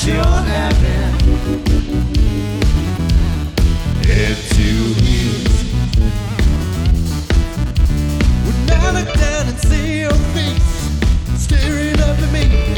you're having. Head to heels. When I look down and see your face staring up at me,